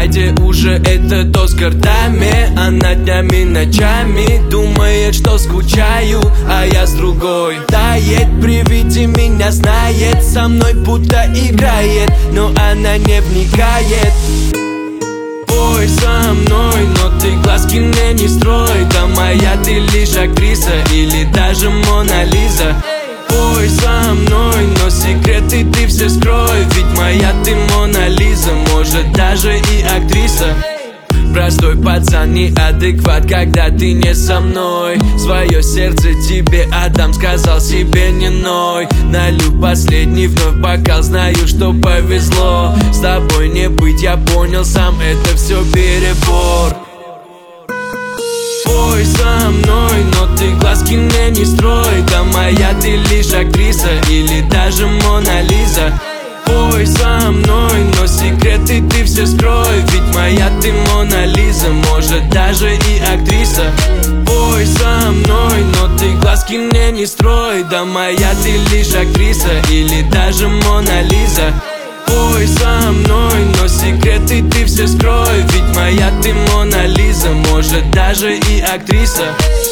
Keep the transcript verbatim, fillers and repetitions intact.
Катя уже этот Оскар даме. Она днями, ночами думает, что скучаю, а я с другой тает, при виде меня знает, со мной будто играет, но она не вникает. Пой со мной, но ты глазки мне не строй. Да моя ты лишь актриса или даже Мона Лиза. Пой со мной, но секреты ты все скрой. Ведь моя ты Мона Лиза, может даже и актриса. Простой пацан, неадекват, когда ты не со мной. Свое сердце тебе отдам, сказал себе не ной. Налью последний вновь бокал, знаю, что повезло. С тобой не быть, я понял сам, это все перебор. Пой со мной, но ты глазки мне не строй. Да моя ты лишь актриса или даже Мона Лиза. Пой со мной, но секреты ты все скрой. Ведь моя ты Мона Лиза, может даже и актриса. Пой со мной, но ты глазки мне не строй. Да моя ты лишь актриса или даже Мона Лиза. Пой со мной, но секреты ты все скрой. Ведь моя ты Мона Лиза, может даже и актриса.